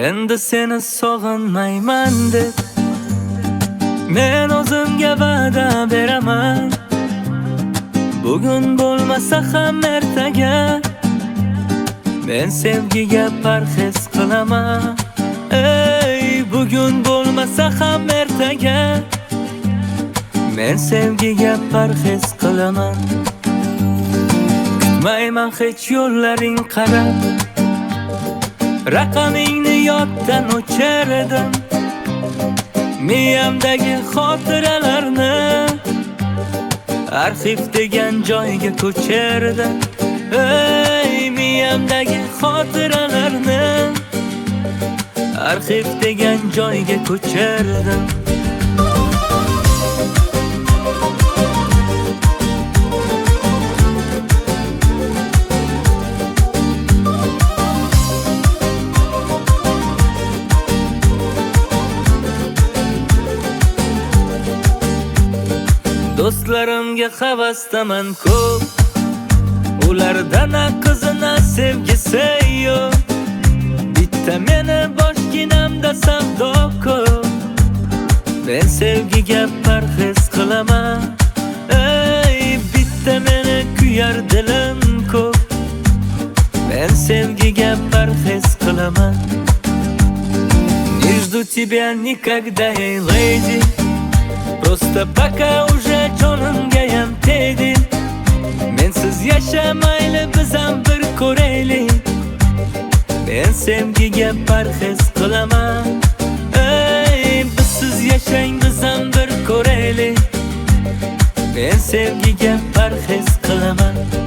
Endi seni sog'inmayman deb men o'zimga va'da beraman. Bugun bo'lmasa ham ertaga men sevgiga parhez qilaman. Ey, bugun bo'lmasa ham ertaga men sevgiga parhez qilaman. Kutmayman hech yo'llaring qarab, raqamingni yoddan o'chirdim. Miyamdagi xotiralarni arxiv degan joyga ko'chirdim. Ey, miyamdagi xotiralarni arxiv degan joyga ko'chirdim. Do'stlarimga havasdaman ko'p, ulardan qizina sevgisi yo'q. Bitta meni boshginamda savdo ko'p, men sevgiga parhez qilaman. Ey, bitta meni kuyar dilim ko'p, men sevgiga parhez qilaman. Не жду тебя никогда, эй, lady. Просто пока уже jonimgayam tegding. Mensiz yashamayli biz ham bir ko'raylik. Men sevgiga parhez qilaman. Ey, bizsiz yashang biz ham bir ko'raylik. Men sevgiga parhez qilaman.